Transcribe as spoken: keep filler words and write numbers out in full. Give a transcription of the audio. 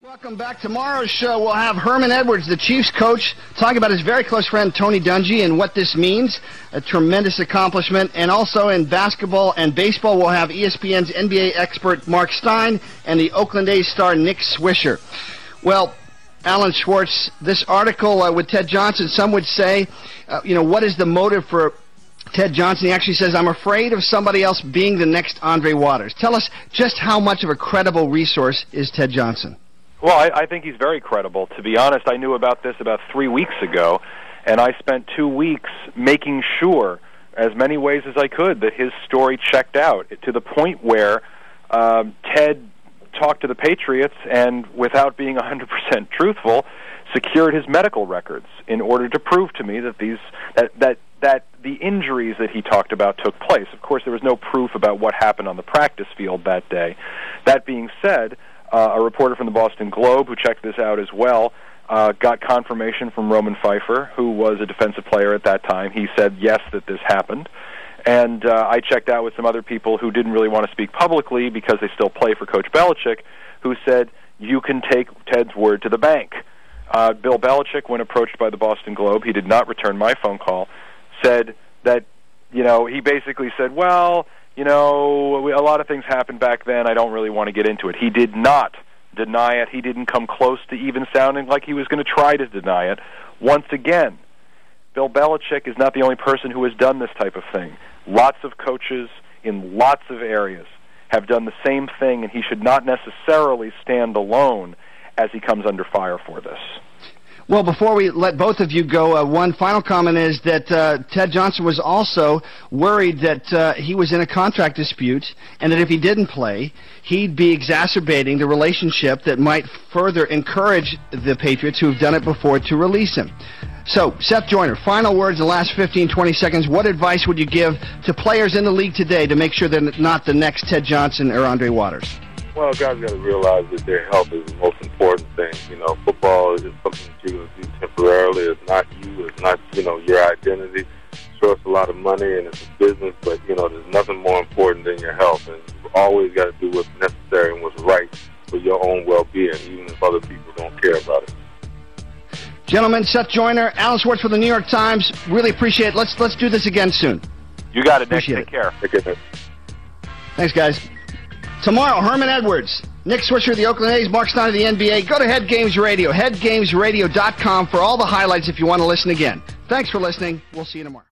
Welcome back. Tomorrow's show, we'll have Herman Edwards, the Chiefs coach, talking about his very close friend Tony Dungy and what this means. A tremendous accomplishment. And also in basketball and baseball, we'll have E S P N's N B A expert Mark Stein and the Oakland A's star Nick Swisher. Well, Alan Schwartz, this article uh, with Ted Johnson, some would say, uh, you know, what is the motive for Ted Johnson? He actually says, I'm afraid of somebody else being the next Andre Waters. Tell us just how much of a credible resource is Ted Johnson? Well, I, I think he's very credible. To be honest, I knew about this about three weeks ago, and I spent two weeks making sure, as many ways as I could, that his story checked out, to the point where um, Ted talked to the Patriots and, without being one hundred percent truthful, secured his medical records in order to prove to me that these that that that the injuries that he talked about took place. Of course, there was no proof about what happened on the practice field that day. That being said, uh, a reporter from the Boston Globe who checked this out as well uh, got confirmation from Roman Pfeiffer, who was a defensive player at that time. He said yes, that this happened. And uh, I checked out with some other people who didn't really want to speak publicly because they still play for Coach Belichick, who said, you can take Ted's word to the bank. Uh, Bill Belichick, when approached by the Boston Globe, he did not return my phone call, said that, you know, he basically said, well, you know, a lot of things happened back then. I don't really want to get into it. He did not deny it. He didn't come close to even sounding like he was going to try to deny it. Once again, Bill Belichick is not the only person who has done this type of thing. Lots of coaches in lots of areas have done the same thing, and he should not necessarily stand alone as he comes under fire for this. Well, before we let both of you go, uh, one final comment is that uh, Ted Johnson was also worried that uh, he was in a contract dispute, and that if he didn't play, he'd be exacerbating the relationship that might further encourage the Patriots, who have done it before, to release him. So, Seth Joyner, final words in the last fifteen, twenty seconds. What advice would you give to players in the league today to make sure they're not the next Ted Johnson or Andre Waters? Well, guys got to realize that their health is the most important thing. You know, football is something that you're going to do temporarily. It's not you. It's not, you know, your identity. Sure, it's a lot of money and it's a business, but, you know, there's nothing more important than your health. And you've always got to do what's necessary and what's right for your own well-being, even if other people don't care about it. Gentlemen, Seth Joyner, Alan Schwartz for the New York Times. Really appreciate it. Let's, let's do this again soon. You got it, Nick. Appreciate Take it. care. Take care, Nick. Thanks, guys. Tomorrow, Herman Edwards, Nick Swisher of the Oakland A's, Mark Stein of the N B A. Go to Head Games Radio, head games radio dot com for all the highlights if you want to listen again. Thanks for listening. We'll see you tomorrow.